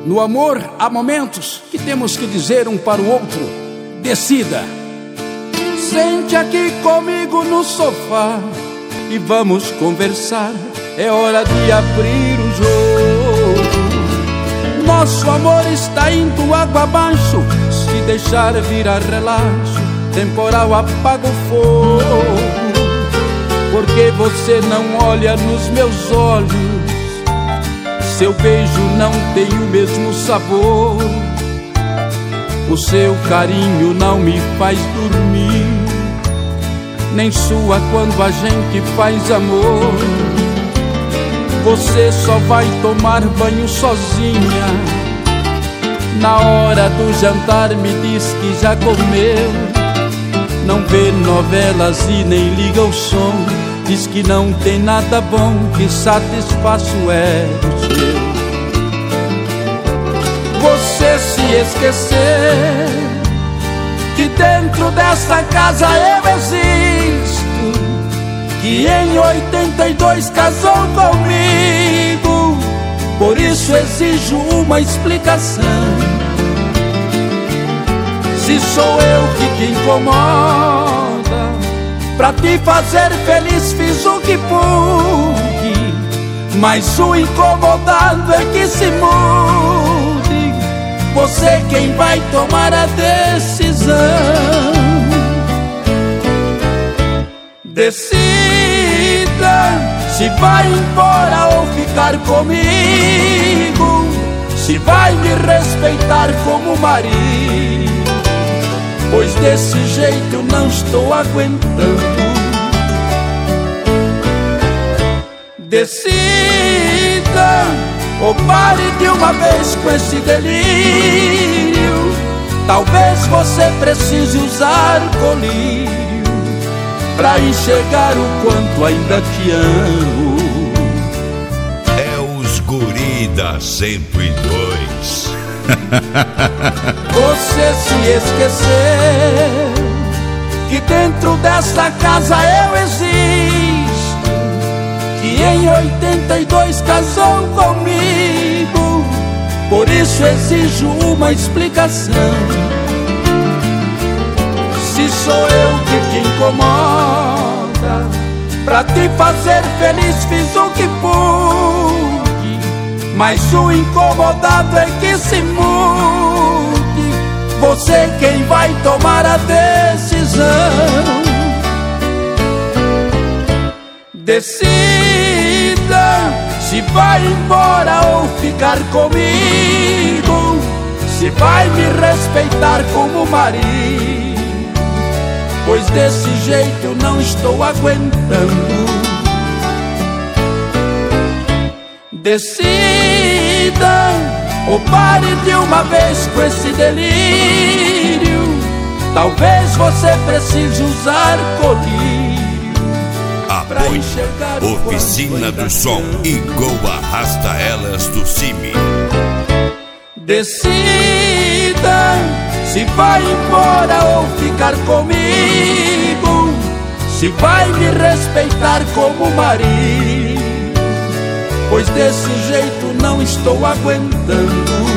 No amor há momentos que temos que dizer um para o outro: decida. Sente aqui comigo no sofá e vamos conversar. É hora de abrir o jogo. Nosso amor está indo água abaixo. Se deixar virar relaxo, temporal apaga o fogo. Porque você não olha nos meus olhos, seu beijo não tem o mesmo sabor. O seu carinho não me faz dormir, nem sua quando a gente faz amor. Você só vai tomar banho sozinha. Na hora do jantar me diz que já comeu. Não vê novelas e nem liga o som. Diz que não tem nada bom que satisfaça o ego seu. Você se esquecer que dentro dessa casa eu existo, que em 82 casou comigo. Por isso exijo uma explicação. Se sou eu que te incomoda, pra te fazer feliz fiz o que pude, mas o incomodado é que se mude. Você quem vai tomar a decisão. Decida se vai embora ou ficar comigo, se vai me respeitar como marido, pois desse jeito não estou aguentando. Decida ou pare de uma vez com esse delírio. Talvez você precise usar colírio pra enxergar o quanto ainda te amo. É os guri da 102. Você se esqueceu que dentro dessa casa eu existo, que em 82 casou comigo. Por isso exijo uma explicação. Se sou eu que te incomoda, pra te fazer feliz fiz o que pude, mas o incomodado é que se mude. Você quem vai tomar a decisão. Decida se vai embora ou ficar comigo, se vai me respeitar como marido, pois desse jeito não estou aguentando. Decida ou pare de uma vez com esse delírio. Talvez você precise usar colírio. Apoio Oficina do Som e Goa Arrasta Elas do CIMI. Decida se vai embora ou ficar comigo, se vai me respeitar como marido, pois desse jeito não estou aguentando.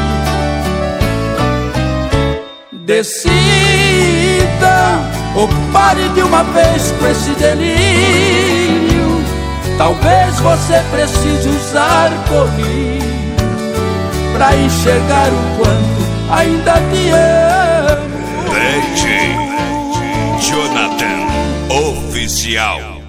Decida ou pare de uma vez com esse delírio. Talvez você precise usar colírio pra enxergar o quanto ainda te amo. DJ Jonathan Oficial.